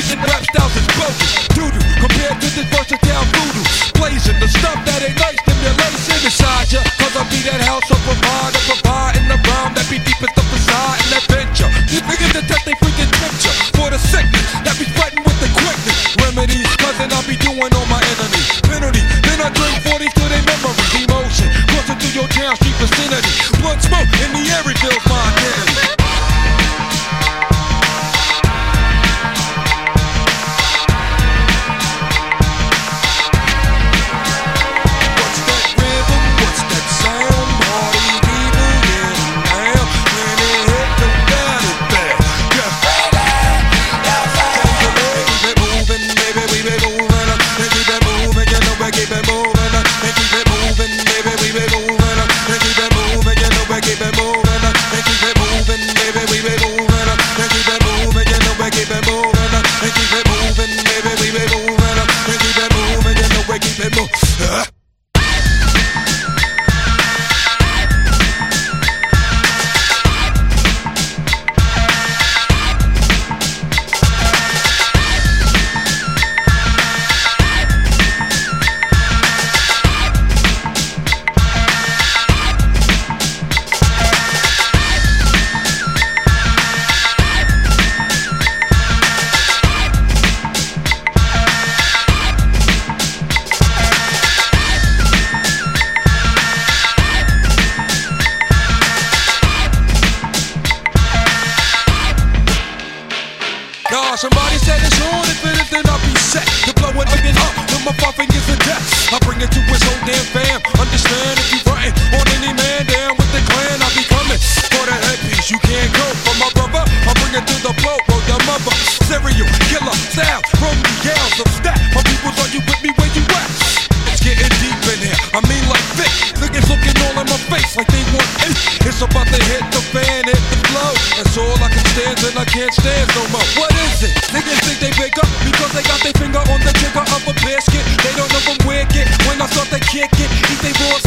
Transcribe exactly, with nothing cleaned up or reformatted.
Spitting rap styles is bogus. Doodoo, compared to this versatile voodoo. Blazing the stuff that ain't nice, stimulation inside ya. Cause I be that house of provider, providing the rhyme that be deep as the facade and adventure. You niggas to test they freaking picture for the sickness that be spreading with the quickness. Remedies, cousin, I be doing on my enemies. Penalty, then I drink forty to their memories. Emotion, crossing through your town street vicinity. Blood smoke in the air reveals my identity. Somebody said it's on, if it is then I'll be set to blow it again up with my five fingers in death. I bring it to his whole damn fam. Understand if you frontin' on any man down with the clan, I'll be coming for the headpiece. You can't go for my brother. I bring it to the blow, bro, your mother. Serial killer style from the yells of stat. My peoples, are you with me where you at? It's getting deep in here. I mean like thick. Niggas looking all in my face like they want it. It's about to hit the fan, hit the flow. That's all I can stand and I can't stand no more. What is it? Niggas think they big up because they got their finger on the trigger of a basket. They don't know I'm wicked. When I start to kick it, eat they raw